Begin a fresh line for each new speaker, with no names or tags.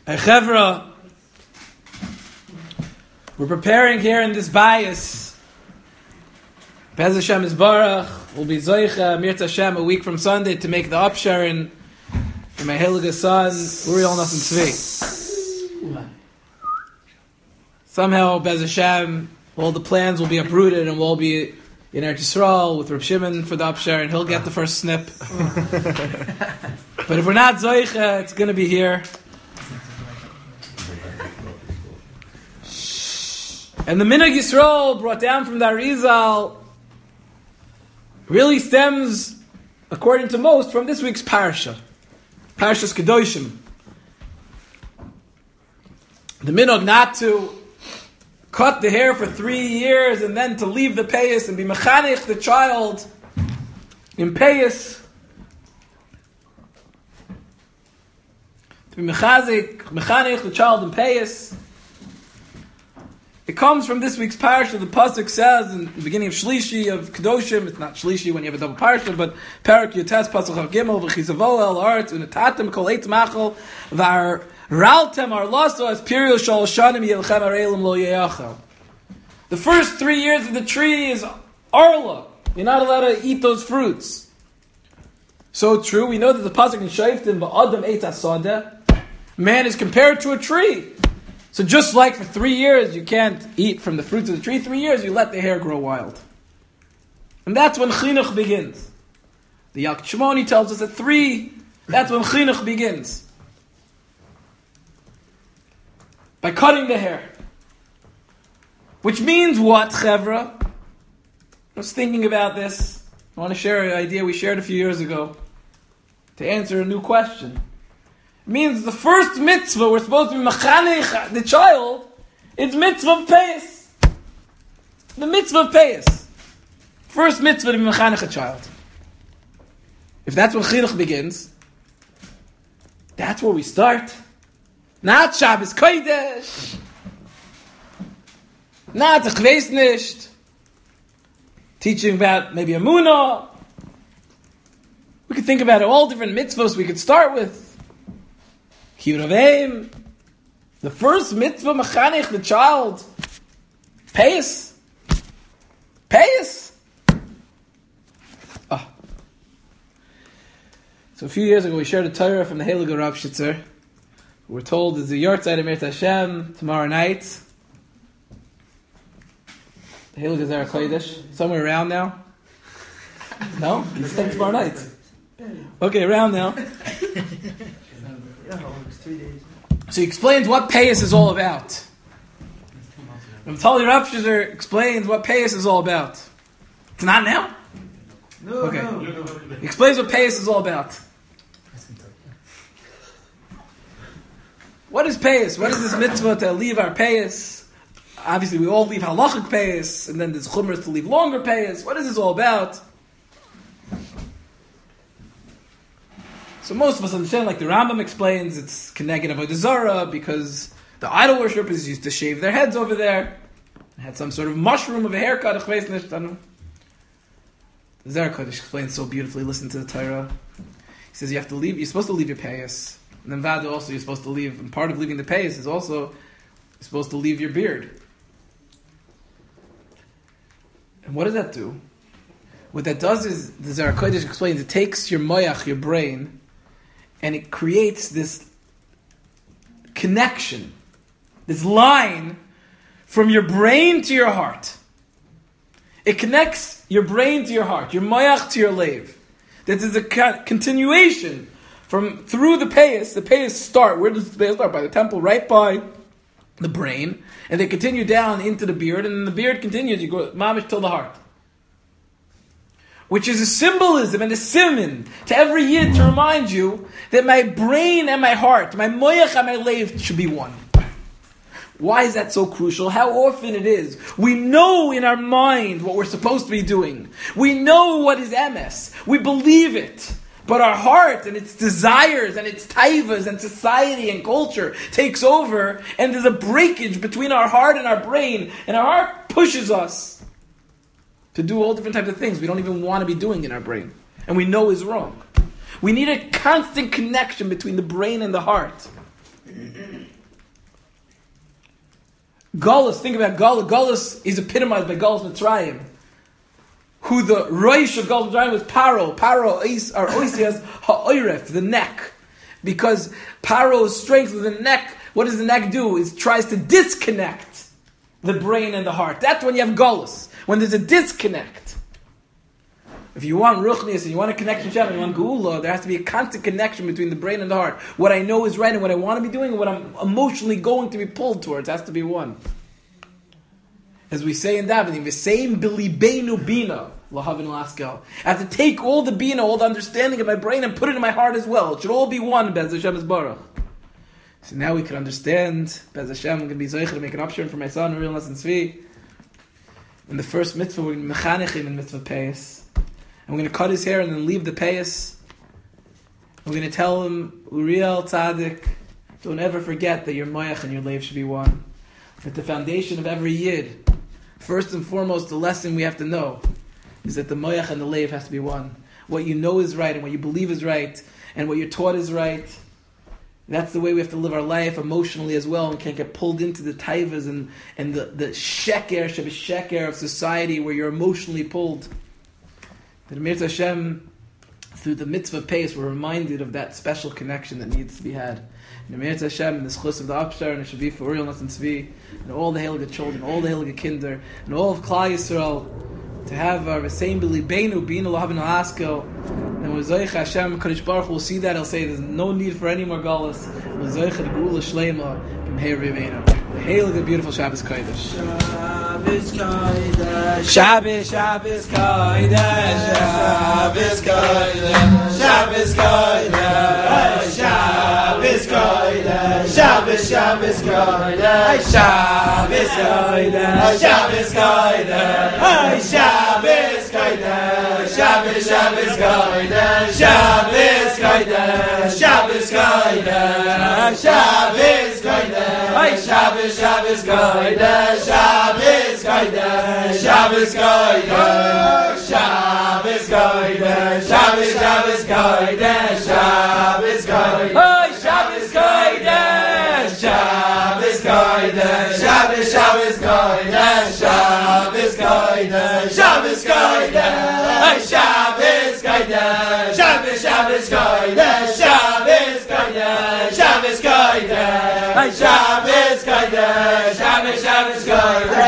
Chevra, we're preparing here in this bias. Bez Hashem is Barach. We'll be Zoicha, Mirta Hashem, a week from Sunday to make the upsharing for my Heilige Son, Uriel Nosson Tzvi. Somehow, Bez Hashem, all the plans will be uprooted and we'll be in Eretz Yisrael with Reb Shimon for the upshare, and he'll get the first snip. But if we're not Zoicha, it's going to be here. And the Minhag Yisrael brought down from the Arizal really stems, according to most, from this week's Parsha. Parshas Kedoshim. The Minhag not to cut the hair for 3 years and then to leave the payas and be mechanech the child in payas. To be mechanech the child in payas. It comes from this week's parsha. The pasuk says in the beginning of Shlishi of Kedoshim. It's not Shlishi when you have a double parsha, but Parak Yotes pasuk Gimel v'chizavo el art unatatem kol eitz machol var raltem arlaso as period shal shanim yelchem arelim lo yeyachal. The first 3 years of the tree is arla. You're not allowed to eat those fruits. So true. We know that the pasuk in Shoftim ba'adam eitz asadeh, man is compared to a tree. So just like for 3 years you can't eat from the fruits of the tree, 3 years you let the hair grow wild. And that's when chinuch begins. The Yalkut Shimoni tells us at 3, that's when chinuch begins. By cutting the hair. Which means what, Chevra? I was thinking about this. I want to share an idea we shared a few years ago to answer a new question. Means the first mitzvah we're supposed to be mechanech the child is mitzvah of payas. The mitzvah of payas. First mitzvah to be mechanech a child. If that's when chinuch begins, that's where we start. Not Shabbos Kodesh. Not a chveis nisht. Teaching about maybe a munah. We could think about all different mitzvahs we could start with. Kiruv, the first mitzvah mechanech the child, payas. Oh. So a few years ago we shared a Torah from the Heilige Rav Shitzer. We're told there's a Yortzeit of Mirta Hashem tomorrow night. The Heilige Zera Kodesh, somewhere around now. No, it's tomorrow night. Okay, around now. So he explains what payas is all about. Tali Rav Shitzer explains what payas is all about. It's not now?
No,
okay.
No.
He explains what payas is all about. What is payas? What is this mitzvah to leave our payas? Obviously we all leave halachic payas, and then there's chumras to leave longer payas. What is this all about? So most of us understand, like the Rambam explains, it's Keneged Avodah Zarah because the idol worshippers used to shave their heads over there. They had some sort of mushroom of a haircut. The Zera Kodesh explains so beautifully. Listen to the Torah. He says you're supposed to leave your payas. And then Vada also you're supposed to leave. And part of leaving the payas is also you're supposed to leave your beard. And what does that do? What that does is, the Zera Kodesh explains, it takes your moyach, your brain, and it creates this connection, this line from your brain to your heart. It connects your brain to your heart, your moyach to your leiv. That is a continuation from through the payas. The payas start. Where does the payas start? By the temple, right by the brain, and they continue down into the beard, and then the beard continues. You go mamish till the heart. Which is a symbolism and a siman to every yid to remind you that my brain and my heart, my moyach and my leiv should be one. Why is that so crucial? How often it is. We know in our mind what we're supposed to be doing. We know what is emes. We believe it. But our heart and its desires and its taivas and society and culture takes over, and there's a breakage between our heart and our brain, and our heart pushes us to do all different types of things we don't even want to be doing in our brain, and we know is wrong. We need a constant connection between the brain and the heart. Galus, think about Galus. Galus is epitomized by Galus Mitzrayim. Who the Roish of Galus Mitzrayim was Paro. Paro or Oisias ha'oiref, the neck. Because Paro's strength with the neck, what does the neck do? It tries to disconnect the brain and the heart. That's when you have Galus. When there's a disconnect. If you want Ruchnius and you want a connection to Hashem and you want Geula, there has to be a constant connection between the brain and the heart. What I know is right and what I want to be doing and what I'm emotionally going to be pulled towards has to be one. As we say in davening, the same bilibeinu bina, lahavin laskel. I have to take all the bina, all the understanding of my brain and put it in my heart as well. It should all be one, Bez Hashem Baruch. So now we can understand, Bez Hashem, I'm going to be zoicher to make an option for my son, Real Lesson Tzvi. In the first mitzvah, we're going to mechanech him in mitzvah payas. And we're going to cut his hair and then leave the payas. We're going to tell him, Uriel Tzaddik, don't ever forget that your moyach and your leiv should be one. That the foundation of every yid, first and foremost, the lesson we have to know is that the moyach and the leiv has to be one. What you know is right and what you believe is right and what you're taught is right. That's the way we have to live our life emotionally as well, and can't get pulled into the taivas and the sheker of society where you're emotionally pulled. That Mir Hashem, through the mitzvah pace, we're reminded of that special connection that needs to be had. And Mir Hashem, in the schus of the Upshar, and it should be for Uriel Nassim Tzvi, and all the heilige children, all the heilige kinder, and all of Klal Yisrael, to have our same belibeinu, bina lahavin askel, and with Zoich Hashem, Kadosh Baruch Hu will see that, he'll say there's no need for any more galus, with Zoich the Geula Shleima, B'mheir Ribeinu. The heilige, beautiful Shabbos Kodesh. Shabbos Kodesh, Shabbos, Shabbos Kodesh, Shabbos Kodesh, Shabbos Kodesh, Shabbos Kodesh, Shabbos, Shabbos Kodesh, Shabbos Kodesh, Shabbos Kodesh, Shabbos Kodesh, Shabbos, Shabbos Kodesh, Shabbos Kodesh, Shabbos Kodesh, Shabbos Kodesh, Shabbos, Shabbos Kodesh, Shabbos Kodesh, Shabbos Kodesh, Shabbos Kodesh, Shabbos, Shabbos Kodesh, Shabbos Kodesh, Shabbos Kodesh, Shabbos Kodesh, Shabbos, Shabbos Kodesh, Shabbos Kodesh, Shabbos Kodesh, Shabbos Kodesh, Shabbos, Shabbos Kodesh, Shabbos Kodesh, Shabbos Kodesh, Shabbos Kodesh, Shabbos Kodesh, Shabbos, Shabbos Kodesh,